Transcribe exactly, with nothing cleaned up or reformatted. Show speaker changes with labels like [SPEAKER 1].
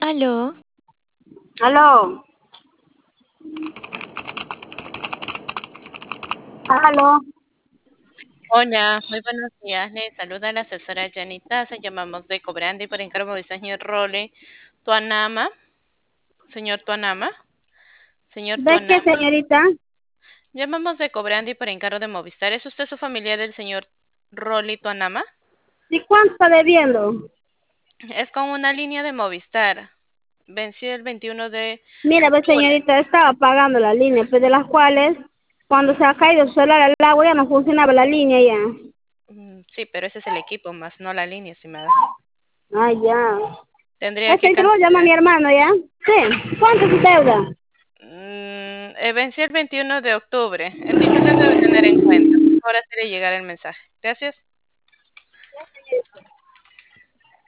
[SPEAKER 1] Aló,
[SPEAKER 2] Aló, aló.
[SPEAKER 3] Hola, muy buenos días. Le saluda la asesora Janita. Se llamamos de Cobrandi por encargo del señor Role Tuanama. Señor Tuanama. Señor
[SPEAKER 2] ¿De qué,
[SPEAKER 3] Tuanama.
[SPEAKER 2] señorita?
[SPEAKER 3] Llamamos de Cobrandi por encargo de Movistar. ¿Es usted su familiar del señor Roli Tuanama?
[SPEAKER 2] ¿Y cuánto está debiendo?
[SPEAKER 3] Es con una línea de Movistar. Venció el veintiuno de
[SPEAKER 2] Mira, pues,
[SPEAKER 3] octubre.
[SPEAKER 2] señorita, estaba pagando la línea, pues de las cuales, cuando se ha caído su celular al agua, ya no funcionaba la línea ya.
[SPEAKER 3] Mm, Sí, pero ese es el equipo, más no la línea, estimada.
[SPEAKER 2] Ay, ya.
[SPEAKER 3] Tendría
[SPEAKER 2] Este
[SPEAKER 3] que
[SPEAKER 2] te lo llama
[SPEAKER 3] cancelar.
[SPEAKER 2] mi hermano, ¿ya? Sí. ¿Cuánto es su deuda?
[SPEAKER 3] Mm, eh, venció el veintiuno de octubre. El titular debe tener en cuenta. Ahora hacerle llegar el mensaje. Gracias.